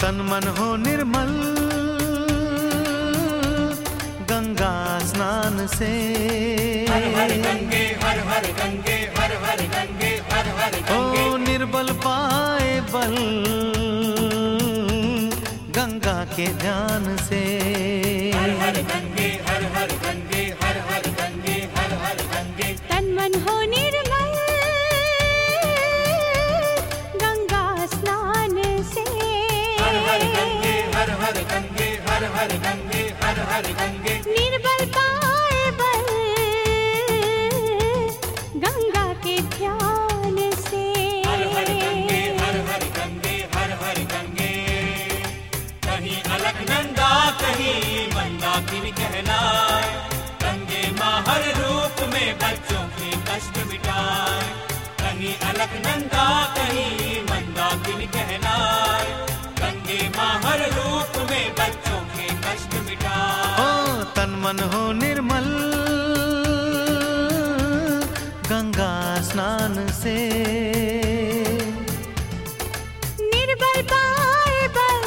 तन मन हो निर्मल गंगा स्नान से। हर हर गंगे हर हर गंगे हर हर गंगे हर हर गंगे। ओ निर्बल पाए बल गंगा के ध्यान से। हर हर गंगे हर हर गंगे हर हर गंगे हर हर गंगे। तन मन हो निर्मल गंगा स्नान से। हर हर गंगे हर हर गंगे हर हर गंगे हर हर गंगे। निर्बल पाए बल गंगा के ध्यान से। हर हर गंगे हर हर गंगे हर हर गंगे। कहीं अलकनंदा कहीं मंदाकिनी कहलाए, गंगे माँ हर रूप में बच्चों के कष्ट मिटाए। कहीं अलकनंदा कहीं मंदाकिनी कहलाए, गंगे माँ हर रूप में बच्चों के कष्ट मिटाए। ओ तन मन हो निर्मल गंगा स्नान से। निर्बल पाए बल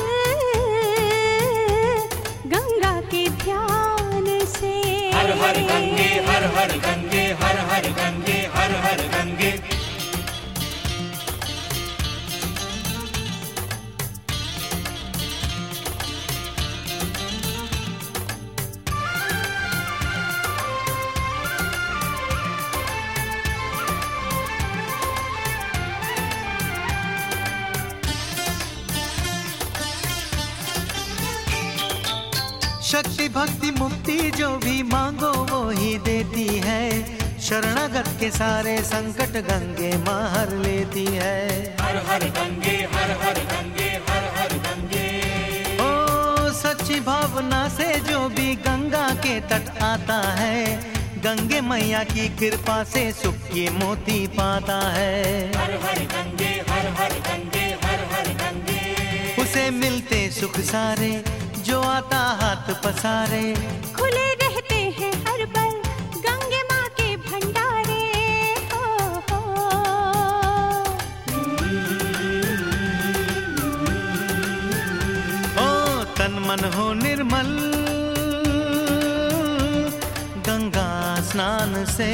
गंगा के ध्यान से। हर हर गंगे हर हर गंगे हर हर गंगे हर हर गंगे। शक्ति भक्ति मुक्ति जो भी मांगो वो ही देती है। शरणागत के सारे संकट गंगे माँ हर लेती है। हर हर गंगे हर हर गंगे हर हर गंगे। ओ सच्ची भावना से जो भी गंगा के तट आता है, गंगे मैया की कृपा से सुख की मोती पाता है। हर हर गंगे हर हर गंगे हर हर गंगे। उसे मिलते सुख सारे जो आता हाथ पसारे। खुले रहते हैं हर पल गंगे माँ के भंडारे। हो ओ तन मन हो निर्मल गंगा स्नान से।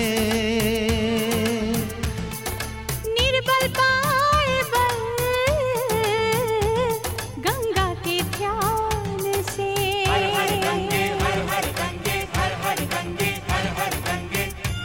निर्बल पाए बल गंगा के ध्यान से। हर हर गंगे हर हर गंगे हर हर गंगे हर हर गंगे।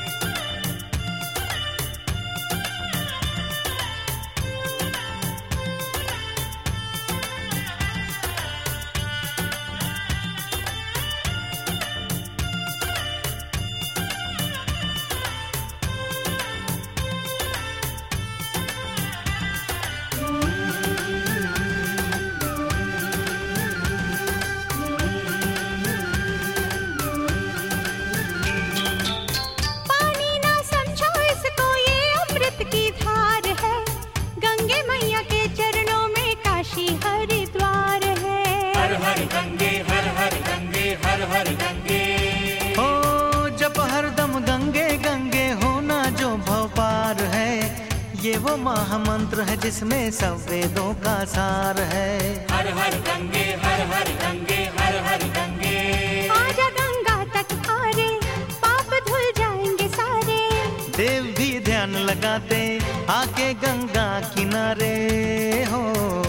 पानी ना समझो इसको ये अमृत की धार है। गंगे मैया के चरणों में काशी हरिद्वार है। हर हर गंगे हर हर गंगे हर हर गंगे। ओ जप हरदम गंगे गंगे होना जो भव पार है। ये वो महामंत्र है जिसमें सब वेदों का सार है। हर हर गंगे हर हर गंगे हर हर गंगे। आजा गंगा तट आरे पाप धुल जाएंगे सारे। देव भी ध्यान लगाते आके गंगा किनारे हो।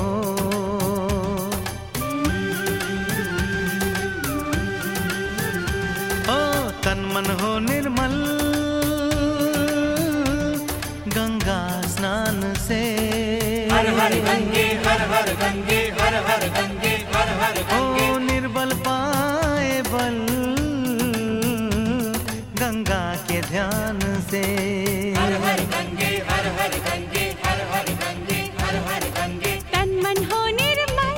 ओ तन मन हो निर्मल गंगा स्नान से। हर हर गंगे हर हर गंगे हर हर गंगे हर हर गंगे। ओ निर्बल पाए बल गंगा के ध्यान से। हर हर गंगे हर हर गंगे हर हर गंगे हर हर गंगे। तन मन हो निर्मल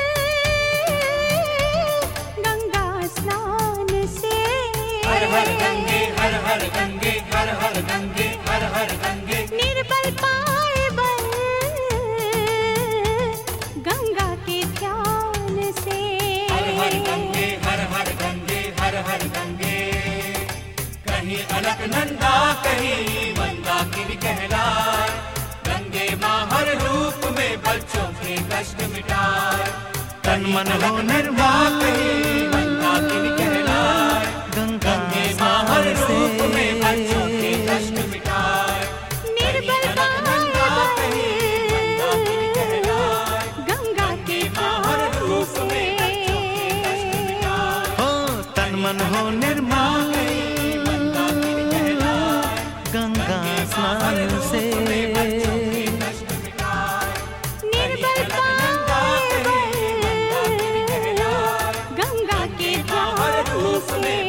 गंगा स्नान से। हर हर गंगे हर हर गंगे हर हर गंगे हर हर गंगे। निर्बल पाए बल गंगा के ध्यान से। हर हर गंगे हर हर गंगे हर हर गंगे। कहीं अलकनंदा कहीं मंदाकिनी कहलाए, गंगे माँ हर रूप में बच्चों के कष्ट मिटाए। मन हो निर्मल, मंदाकिनी कहलाए। गंगा गंगे माँ हर रूप में बच्चों के कष्ट मिटाए। निर्बल गंगा कहीं मंदाकिनी कहलाए। गंगा के हर रूप में बच्चों के कष्ट मिटाए। हो तन मन हो निर्मल, मंदाकिनी कहलाए। गंगा स्नान से। निर्बल पाए गंगा के ध्यान से।